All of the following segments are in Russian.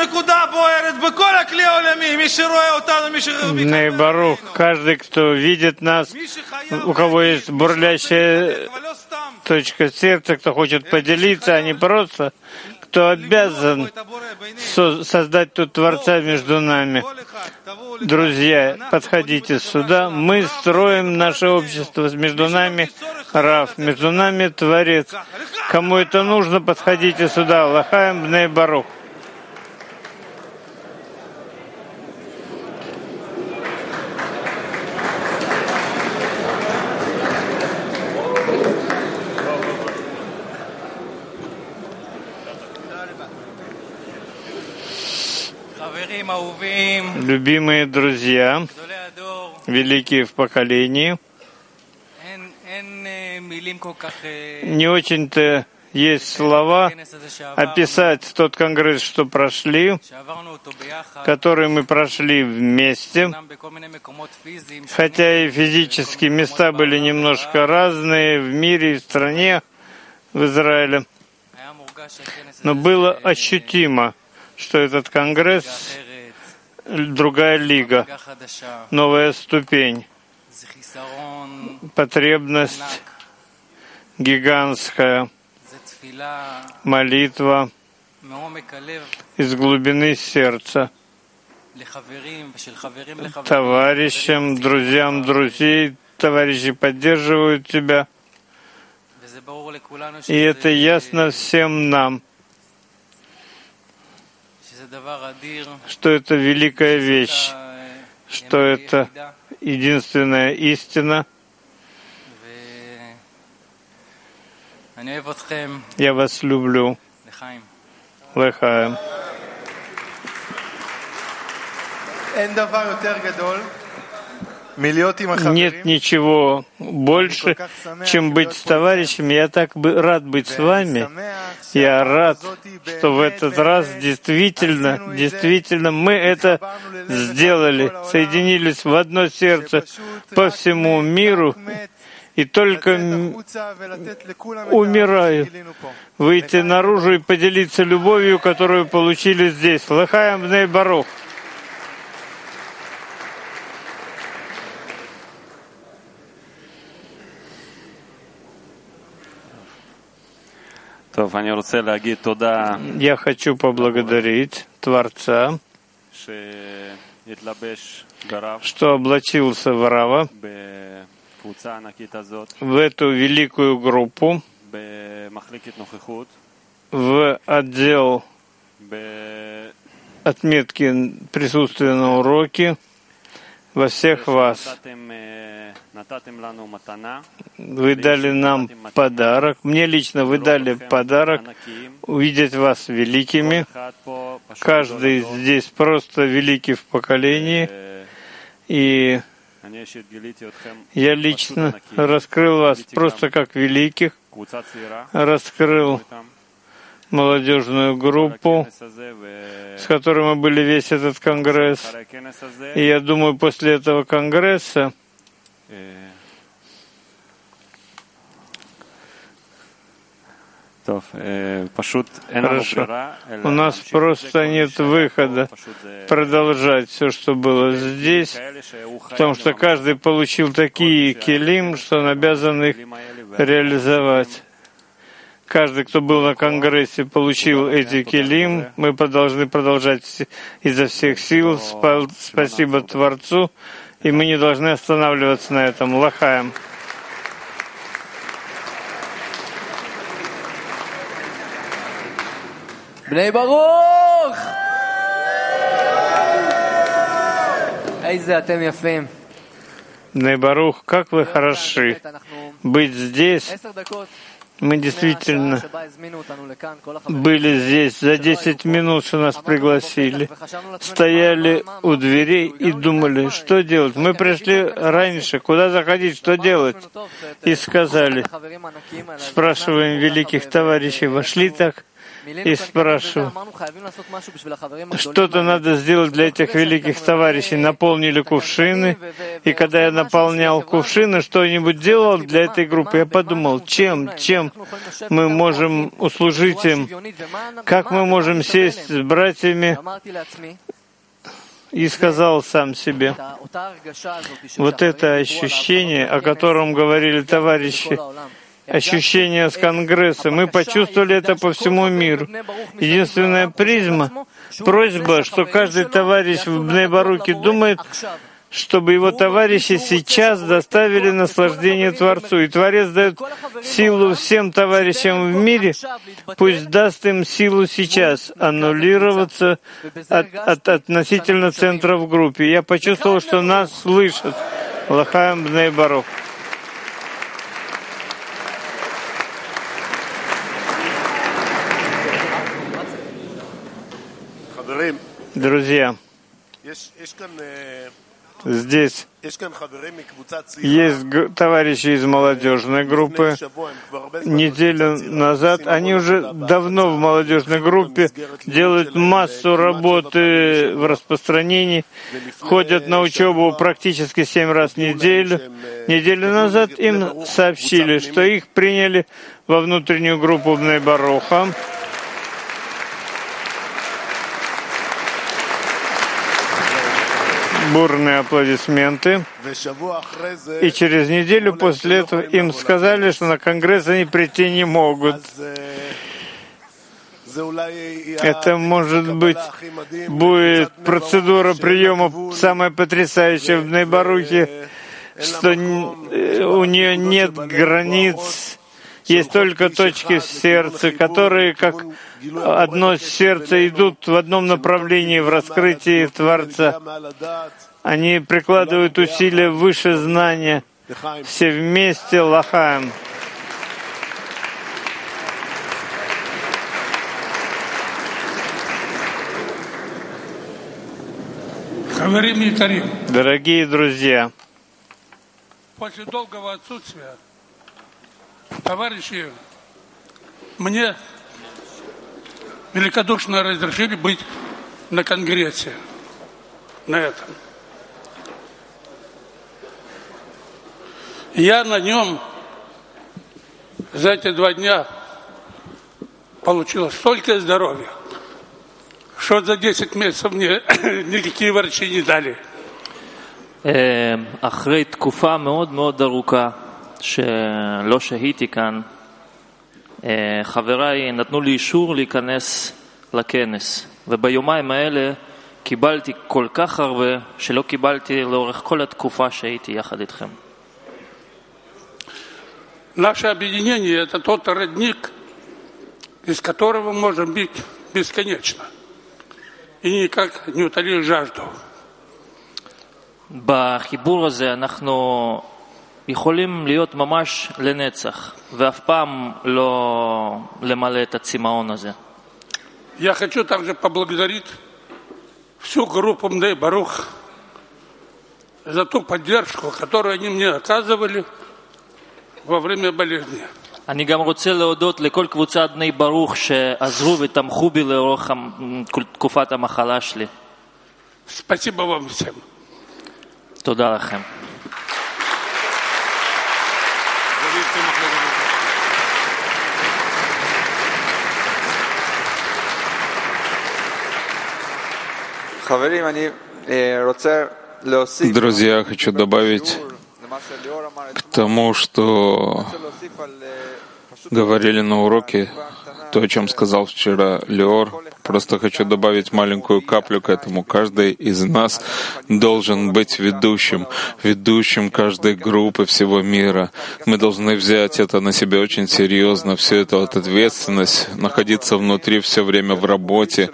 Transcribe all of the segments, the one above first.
Бней Барух, каждый, кто видит нас, у кого есть бурлящая точка сердца, кто хочет поделиться, а не просто, кто обязан создать тут Творца между нами. Друзья, подходите сюда. Мы строим наше общество. Между нами Рав, между нами Творец. Кому это нужно, подходите сюда. Лахаем Бней Барух. Любимые друзья, великие в поколении, не очень-то есть слова описать тот конгресс, что прошли, который мы прошли вместе, хотя и физические места были немножко разные в мире, в стране, в Израиле, но было ощутимо, что этот конгресс — другая лига, новая ступень, потребность гигантская, молитва из глубины сердца, товарищам, друзьям друзей, товарищи поддерживают тебя, и это ясно всем нам, что это великая вещь, что это единственная истина. Я вас люблю. Лехаем. Нет ничего больше, чем быть с товарищами. Я так рад быть с вами. Я рад, что в этот раз действительно мы это сделали, соединились в одно сердце по всему миру. И только умираю выйти наружу и поделиться любовью, которую получили здесь. Лахаем Бней Барух. Я хочу поблагодарить Творца, что облачился в Рава, в эту великую группу, в отдел отметки присутствия на уроке, во всех вас. Вы дали нам подарок, мне лично вы дали подарок увидеть вас великими. Каждый здесь просто великий в поколении. И я лично раскрыл вас просто как великих, раскрыл молодежную группу, с которой мы были весь этот конгресс. И я думаю, после этого конгресса хорошо. У нас просто нет выхода продолжать все, что было здесь, потому что каждый получил такие келим, что он обязан их реализовать. Каждый, кто был на конгрессе, получил эти келим. Мы должны продолжать изо всех сил. Спасибо Творцу. И мы не должны останавливаться на этом. Лахаем. Бней Барух! Бней Барух, как вы хороши. Быть здесь. Мы действительно были здесь за 10 минут, что нас пригласили. Стояли у дверей и думали, что делать. Мы пришли раньше, куда заходить, что делать. И сказали, спрашиваем великих товарищей, вошли так и спрашивал, что-то надо сделать для этих великих товарищей. Наполнили кувшины, и когда я наполнял кувшины, что-нибудь делал для этой группы, я подумал, чем мы можем услужить им, как мы можем сесть с братьями, и сказал сам себе, вот это ощущение, о котором говорили товарищи, ощущение с Конгресса, мы почувствовали это по всему миру. Единственная просьба, что каждый товарищ в Бней-Баруке думает, чтобы его товарищи сейчас доставили наслаждение Творцу. И Творец дает силу всем товарищам в мире, пусть даст им силу сейчас аннулироваться относительно центра в группе. Я почувствовал, что нас слышат. Лахаем Бней-Барух. Друзья, здесь есть товарищи из молодежной группы. Неделю назад они уже давно в молодежной группе делают массу работы в распространении, ходят на учебу практически 7 раз в неделю. Неделю назад им сообщили, что их приняли во внутреннюю группу Бней-Баруха. Бурные аплодисменты. И через неделю после этого им сказали, что на Конгресс они прийти не могут. Это, может быть, будет процедура приема самая потрясающая в Бней-Барухе, что у нее нет границ, есть только точки в сердце, которые, как одно сердце, идут в одном направлении в раскрытии Творца. Они прикладывают усилия выше знания. Все вместе лахаем. Дорогие друзья, после долгого отсутствия товарищи мне великодушно разрешили быть на Конгрессе, на этом. Я на нем за эти 2 дня получил столько здоровья, что за 10 месяцев мне никакие врачи не дали. אחרי תקופה מאוד מאוד ארוכה שלא שהיתי כאן, חבריי נתנו לי אישור להיכנס לכנס, וביומיים האלה קיבלתי כל כך הרבה שלא קיבלתי לאורך כל התקופה שהייתי יחד איתכם. Наше объединение — это тот родник, из которого мы можем бить бесконечно и никак не утолить жажду. בחיבור הזה אנחנו יכולים להיות ממש לנצח, ואף פעם לא למלא את הצמאון הזה. Я хочу также поблагодарить всю группу Бней-Барух за ту поддержку, которую они мне оказывали во время болезни. אני גם רוצה להודות לכל קבוצת בני ברוך שעזרו ותמכו בי לאורך תקופת המחלה שלי. Спасибо вам всем. תודה לכם. Друзья, я хочу добавить к тому, что говорили на уроке, то, о чем сказал вчера Леор. Просто хочу добавить маленькую каплю к этому. Каждый из нас должен быть ведущим каждой группы всего мира. Мы должны взять это на себя очень серьезно, всю эту ответственность, находиться внутри все время в работе,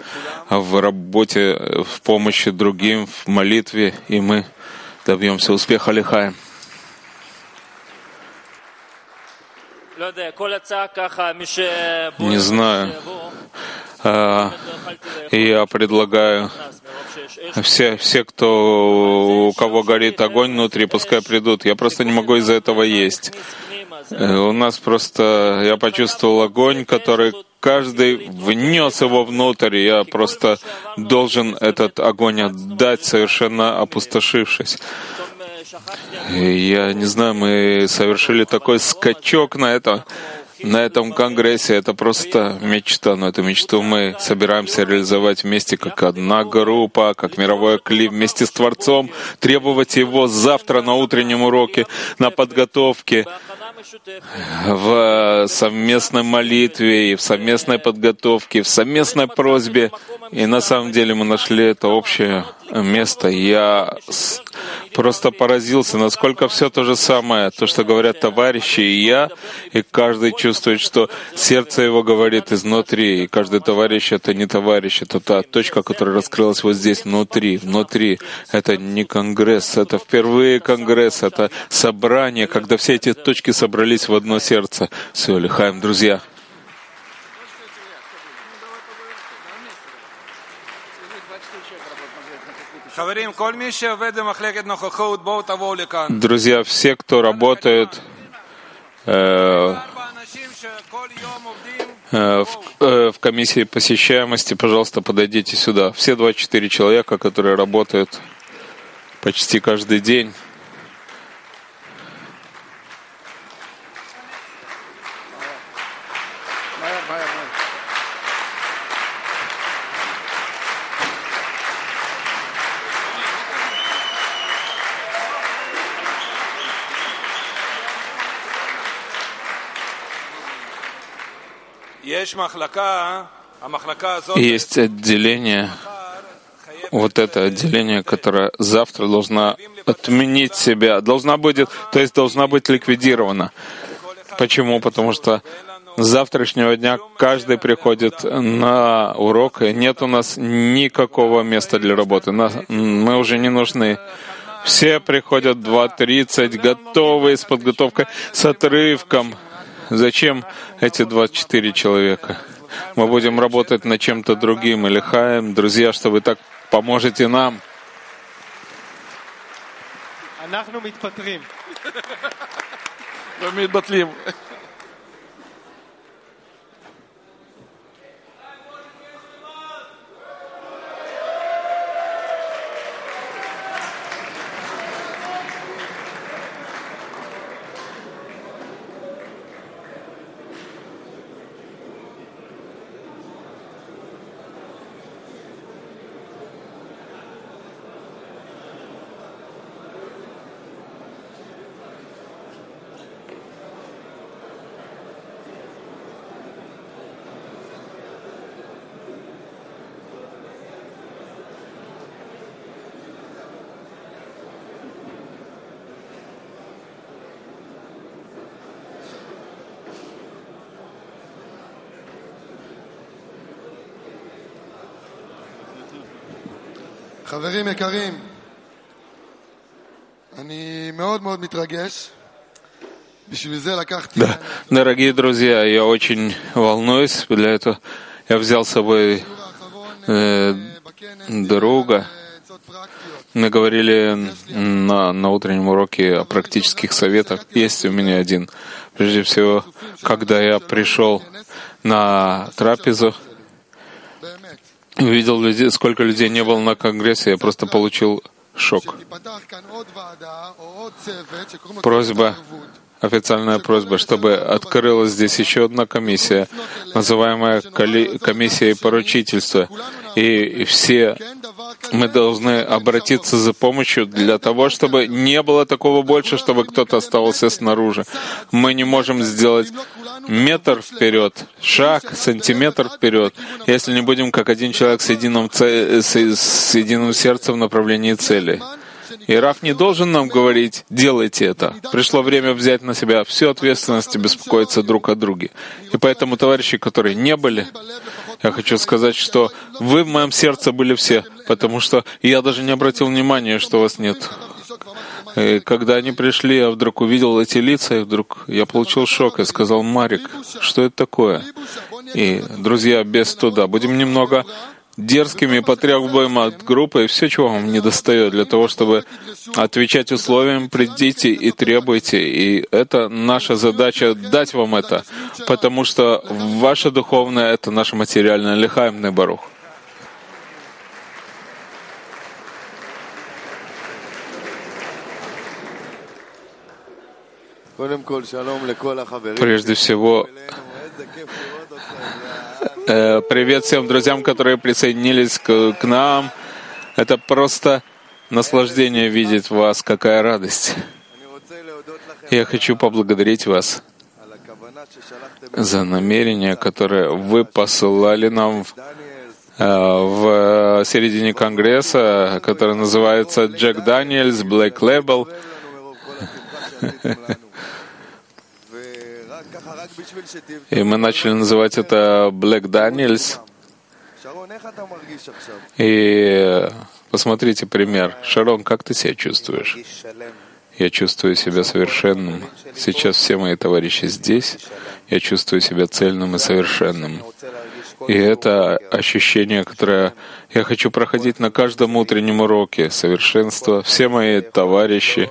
в помощи другим, в молитве, и мы добьемся успеха. Лихаем. Не знаю. Я предлагаю все, у кого горит огонь внутри, пускай придут. Я просто не могу из-за этого есть. У нас просто, я почувствовал огонь, который каждый внес его внутрь. Я просто должен этот огонь отдать, совершенно опустошившись. Я не знаю, мы совершили такой скачок на этом конгрессе. Это просто мечта. Но эту мечту мы собираемся реализовать вместе как одна группа, как мировой клип, вместе с Творцом, требовать его завтра на утреннем уроке, на подготовке, в совместной молитве, и в совместной подготовке, в совместной просьбе. И на самом деле мы нашли это общее место. Я просто поразился, насколько все то же самое, то, что говорят товарищи и я, и каждый чувствует, что сердце его говорит изнутри, и каждый товарищ — это не товарищ, это та точка, которая раскрылась вот здесь, внутри. Это не конгресс, это впервые конгресс, это собрание, когда все эти точки собрались в одно сердце. Все, лихаем, друзья. Друзья, все, кто работает в комиссии посещаемости, пожалуйста, подойдите сюда. Все 24 человека, которые работают почти каждый день. Есть отделение, вот это отделение, которое завтра должна отменить себя, должна быть ликвидирована. Почему? Потому что с завтрашнего дня каждый приходит на урок, и нет у нас никакого места для работы. Мы уже не нужны. Все приходят 2:30, готовые, с подготовкой, с отрывком. Зачем эти 24 человека? Мы будем работать над чем-то другим. Или хаем, друзья, что вы так поможете нам. חברים יקרים, אני מאוד מאוד מתרגש. בשביל זה לקחתי... Да, дорогие друзья, я очень волнуюсь. Для этого я взял с собой друга. Мы говорили на утреннем уроке о практических советах. Есть у меня один. Прежде всего, когда я пришел на трапезу, увидел людей, сколько людей не было на конгрессе, я просто получил шок. Официальная просьба, чтобы открылась здесь еще одна комиссия, называемая комиссией поручительства. И все мы должны обратиться за помощью для того, чтобы не было такого больше, чтобы кто-то оставался снаружи. Мы не можем сделать метр вперед, шаг, сантиметр вперед, если не будем как один человек с единым сердцем в направлении цели. И Рав не должен нам говорить: делайте это. Пришло время взять на себя всю ответственность и беспокоиться друг о друге. И поэтому, товарищи, которые не были, я хочу сказать, что вы в моем сердце были все, потому что я даже не обратил внимания, что вас нет. И когда они пришли, я вдруг увидел эти лица, и вдруг я получил шок. Я сказал: Марик, что это такое? И, друзья, без стыда, будем немного дерзкими, потребуем от группы все, чего вам недостает, для того, чтобы отвечать условиям, придите и требуйте. И это наша задача дать вам это, потому что ваше духовное — это наше материальное. Лехаем Небарух. Прежде всего, привет всем друзьям, которые присоединились к нам. Это просто наслаждение видеть вас, какая радость. Я хочу поблагодарить вас за намерение, которое вы посылали нам в середине Конгресса, который называется Джек Даниэлс, Black Label. И мы начали называть это Black Daniels. И посмотрите пример. Шарон, как ты себя чувствуешь? Я чувствую себя совершенным. Сейчас все мои товарищи здесь. Я чувствую себя цельным и совершенным. И это ощущение, которое я хочу проходить на каждом утреннем уроке. Совершенство. Все мои товарищи.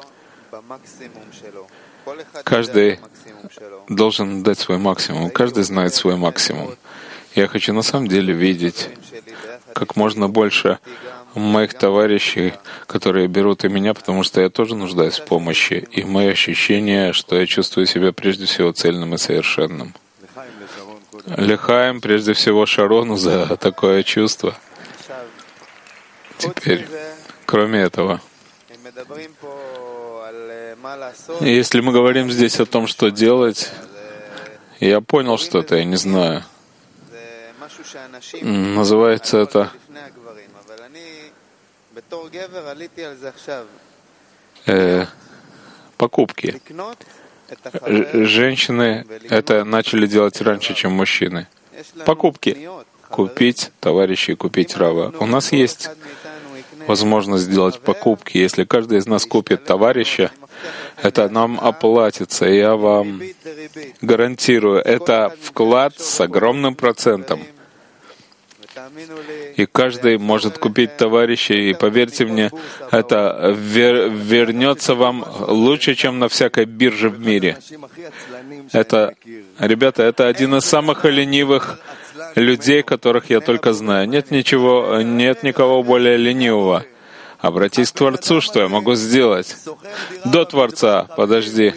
Каждый должен дать свой максимум. Каждый знает свой максимум. Я хочу на самом деле видеть как можно больше моих товарищей, которые берут и меня, потому что я тоже нуждаюсь в помощи. И мое ощущение, что я чувствую себя прежде всего цельным и совершенным. Лехаем прежде всего Шарону за такое чувство. Теперь, кроме этого, если мы говорим здесь о том, что делать, я понял что-то, я не знаю. Называется это покупки. Женщины это начали делать раньше, чем мужчины. Покупки. Купить товарищей, купить рава. У нас есть возможность сделать покупки. Если каждый из нас купит товарища, это нам оплатится. И я вам гарантирую, это вклад с огромным процентом. И каждый может купить товарища, и поверьте мне, это вернется вам лучше, чем на всякой бирже в мире. Это, ребята, это один из самых ленивых людей, которых я только знаю. Нет никого более ленивого. Обратись к Творцу, что я могу сделать? До Творца, подожди.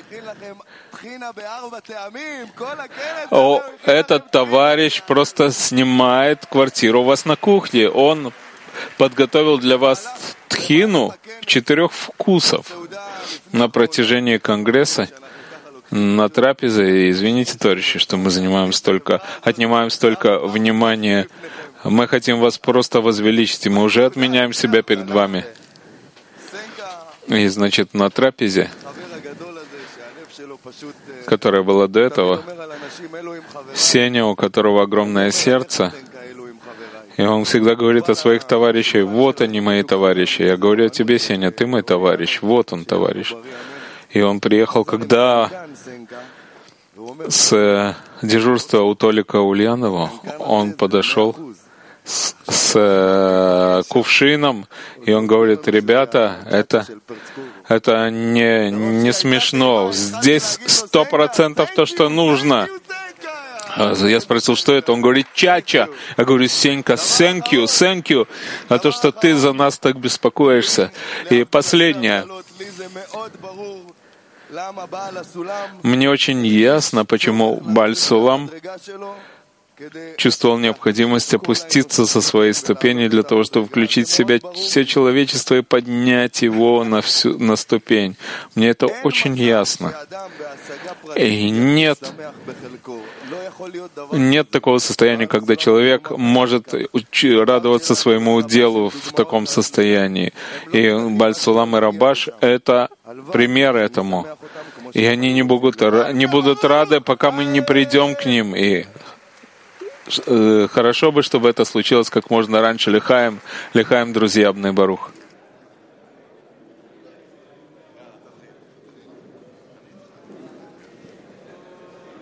Этот товарищ просто снимает квартиру у вас на кухне. Он подготовил для вас тхину 4 вкусов на протяжении Конгресса, на трапезе. И извините, товарищи, что мы отнимаем столько внимания. Мы хотим вас просто возвеличить, и мы уже отменяем себя перед вами. И, значит, на трапезе, которая была до этого, Сеня, у которого огромное сердце, и он всегда говорит о своих товарищах: вот они, мои товарищи. Я говорю о тебе, Сеня, ты мой товарищ, вот он, товарищ. И он приехал, когда с дежурства у Толика Ульянова он подошел с кувшином, и он говорит: ребята, это не смешно. Здесь 100% то, что нужно. Я спросил, что это? Он говорит: чача. Я говорю: Сенька, thank you, а то, что ты за нас так беспокоишься. И последнее. Мне очень ясно, почему Бааль Сулам чувствовал необходимость опуститься со своей ступени для того, чтобы включить в себя все человечество и поднять его на ступень. Мне это очень ясно. И нет такого состояния, когда человек может радоваться своему делу в таком состоянии. И Бааль Сулам и Рабаш — это пример этому. И они не будут рады, пока мы не придем к ним. И хорошо бы, чтобы это случилось как можно раньше. Лехаем, друзья, Бней Барух.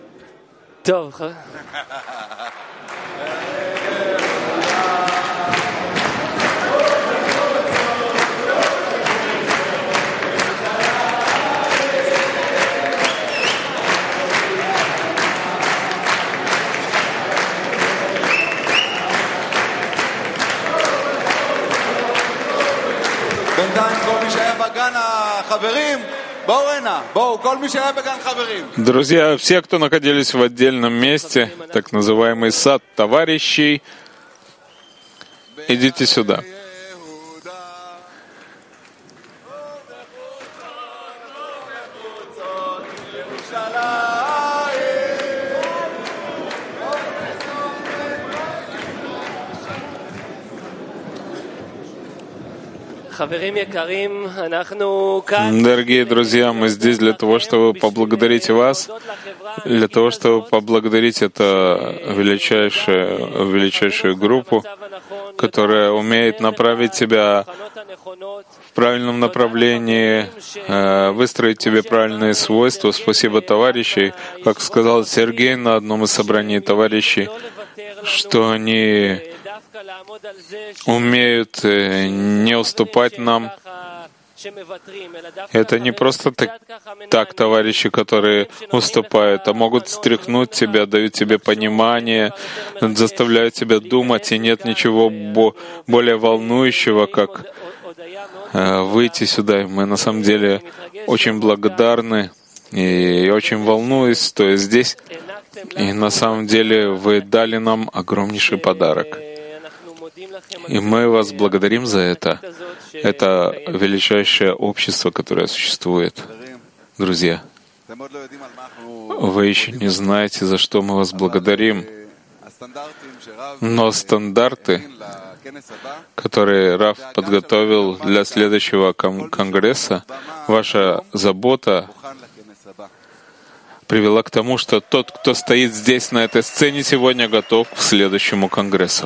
טוב, Друзья, все, кто находились в отдельном месте, так называемый сад товарищей, идите сюда. Дорогие друзья, мы здесь для того, чтобы поблагодарить вас, для того, чтобы поблагодарить эту величайшую группу, которая умеет направить тебя в правильном направлении, выстроить тебе правильные свойства. Спасибо, товарищи. Как сказал Сергей на одном из собраний товарищей, что они умеют не уступать нам. Это не просто так товарищи, которые уступают, а могут встряхнуть тебя, дают тебе понимание, заставляют тебя думать, и нет ничего более волнующего, как выйти сюда. Мы на самом деле очень благодарны и очень волнуюсь, стоя здесь. И на самом деле вы дали нам огромнейший подарок. И мы вас благодарим за это. Это величайшее общество, которое существует. Друзья, вы еще не знаете, за что мы вас благодарим. Но стандарты, которые Рав подготовил для следующего конгресса, ваша забота привела к тому, что тот, кто стоит здесь, на этой сцене, сегодня готов к следующему конгрессу.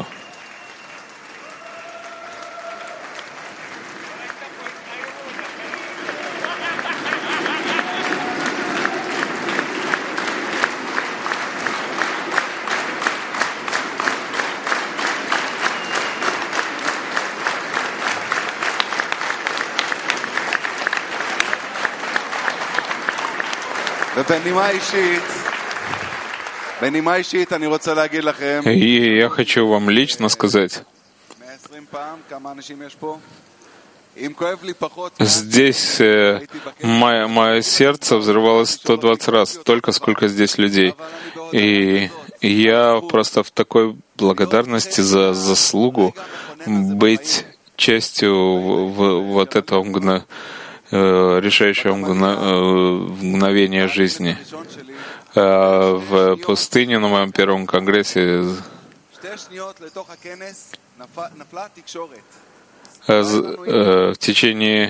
И я хочу вам лично сказать, здесь мое сердце взрывалось 120 раз, столько, сколько здесь людей. И я просто в такой благодарности за заслугу быть частью вот этого решающего мгновения жизни. В пустыне на моем первом конгрессе в течение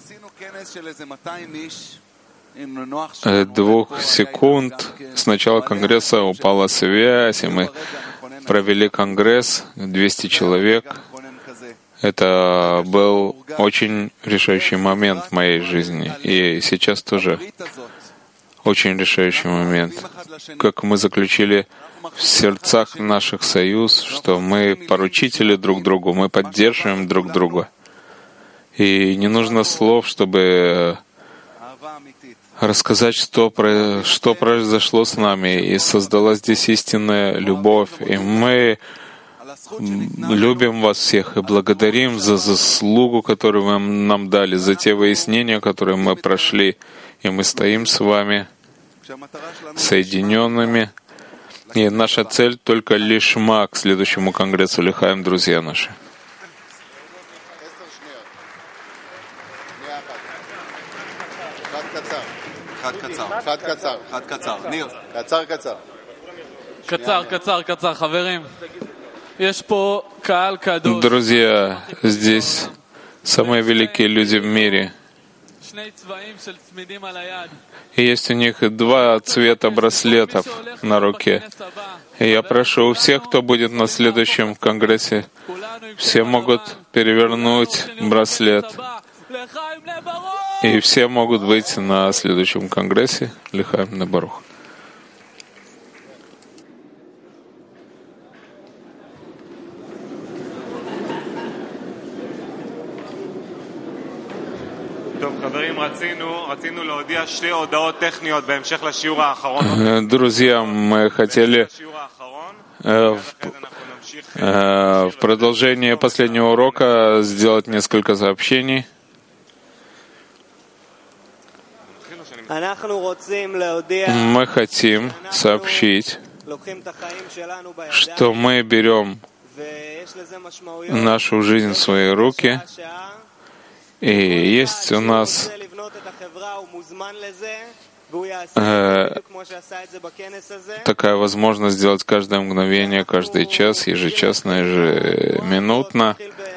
2 секунд с начала конгресса упала связь, и мы провели конгресс, 200 человек. Это был очень решающий момент в моей жизни. И сейчас тоже очень решающий момент. Как мы заключили в сердцах наших союз, что мы поручители друг другу, мы поддерживаем друг друга. И не нужно слов, чтобы рассказать, что произошло с нами. И создалась здесь истинная любовь. И мы любим вас всех и благодарим за заслугу, которую вы нам дали, за те выяснения, которые мы прошли. И мы стоим с вами соединенными. И наша цель только лишма к следующему конгрессу Лихаим, друзья наши. Друзья, здесь самые великие люди в мире. И есть у них 2 цвета браслетов на руке. И я прошу у всех, кто будет на следующем конгрессе, все могут перевернуть браслет. И все могут быть на следующем конгрессе Лихаим Небарух. Друзья, мы хотели в продолжение последнего урока сделать несколько сообщений. Мы хотим сообщить, что мы берем нашу жизнь в свои руки, и есть у нас такая возможность сделать каждое мгновение, каждый час, ежечасно, ежеминутно.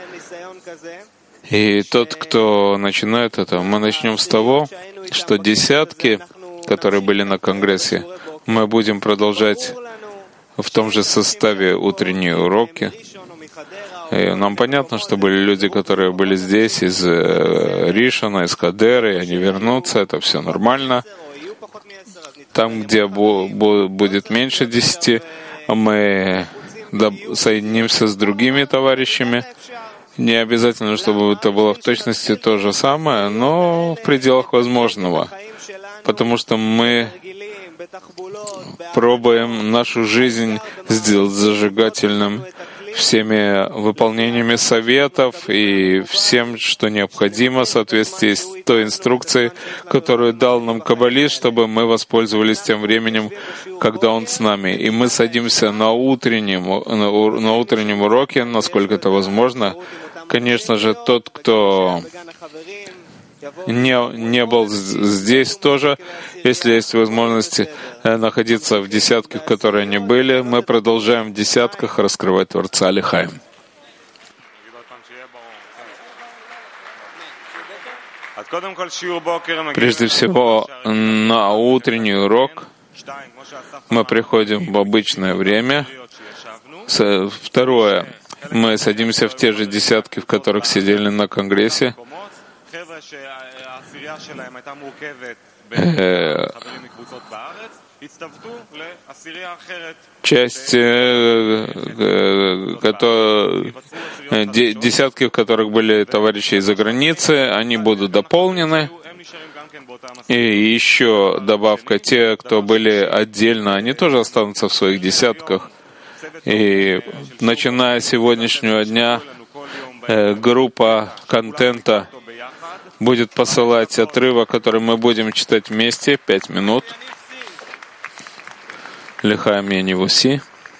И тот, кто начинает это, мы начнем с того, что десятки, которые были на Конгрессе, мы будем продолжать в том же составе утренние уроки. И нам понятно, что были люди, которые были здесь из Ришона, из Хадеры, и они вернутся, это все нормально. Там, где будет меньше 10, мы соединимся с другими товарищами. Не обязательно, чтобы это было в точности то же самое, но в пределах возможного. Потому что мы пробуем нашу жизнь сделать зажигательным всеми выполнениями советов и всем, что необходимо в соответствии с той инструкцией, которую дал нам Каббалист, чтобы мы воспользовались тем временем, когда Он с нами. И мы садимся на утреннем уроке, насколько это возможно. Конечно же, тот, кто не был здесь тоже, если есть возможность находиться в десятке, в которой они были, мы продолжаем в десятках раскрывать Творца Лихаим. Прежде всего, на утренний урок мы приходим в обычное время. Второе, мы садимся в те же десятки, в которых сидели на Конгрессе. Часть десятки, в которых были товарищи из-за границы, они будут дополнены. И еще добавка, те, кто были отдельно, они тоже останутся в своих десятках. И начиная с сегодняшнего дня, группа контента будет посылать отрывок, который мы будем читать вместе, 5 минут. Лихаим Янивуси.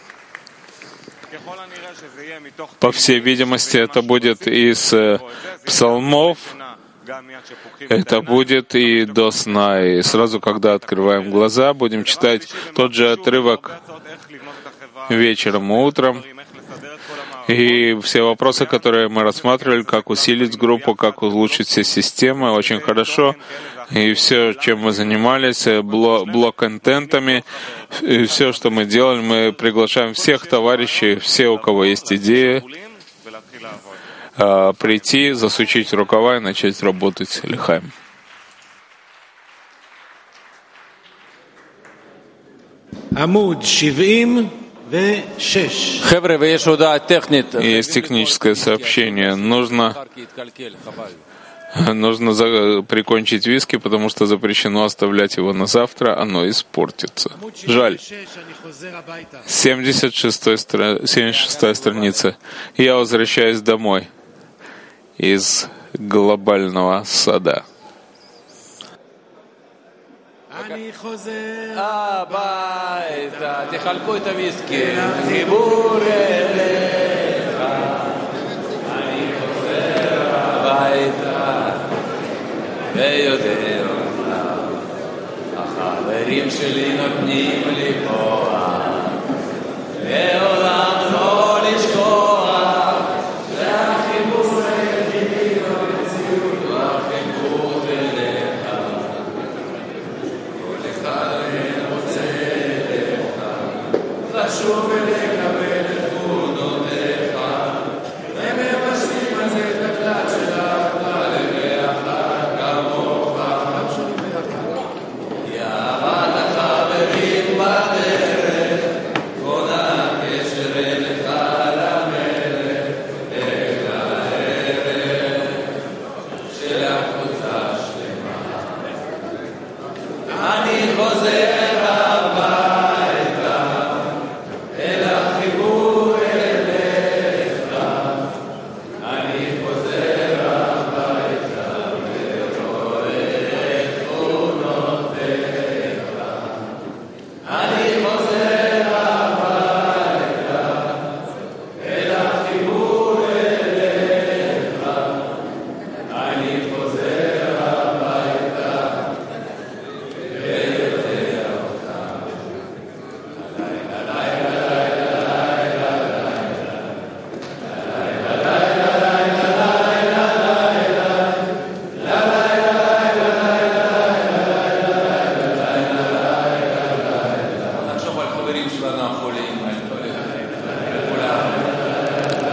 По всей видимости, это будет из псалмов, это будет и до сна. И сразу, когда открываем глаза, будем читать тот же отрывок вечером и утром. И все вопросы, которые мы рассматривали, как усилить группу, как улучшить все системы, очень хорошо. И все, чем мы занимались, блок-контентами, и все, что мы делали, мы приглашаем всех товарищей, все, у кого есть идеи, прийти, засучить рукава и начать работать. Лихаим. Амуд 70. Есть техническое сообщение. Нужно прикончить виски, потому что запрещено оставлять его на завтра, оно испортится. Жаль. 76-я страница. Я возвращаюсь домой из глобального сада. הביתה, תחלקו את הוויסקי, חיבור אליך, אני חוזר הביתה, ויודע החברים שלי נותנים לי כוח, לעולם לא לשכוח, שהחיבור היחידי במציאות הוא החיבור אליך. לשוב ולקבל את תמונותיך ומבשלים על זה את הכלל שלך לריח כמוך יאהבת החברים בדרך בונה הקשר אליך למלך אל הערך של הקבוצה שלמה אני חוזר הביתה אל החיבור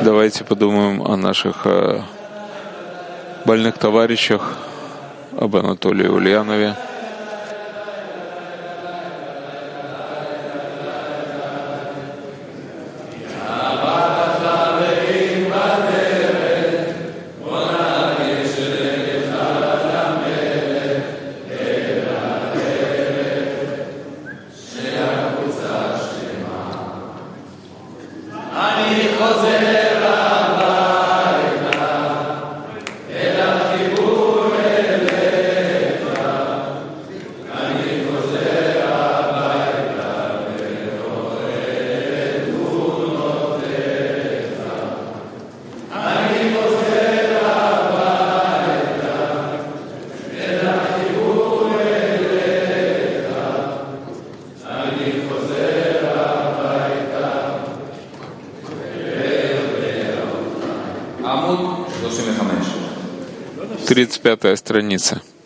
Давайте подумаем о наших больных товарищах, об Анатолии Ульянове. עמוד 35. 35-я страница.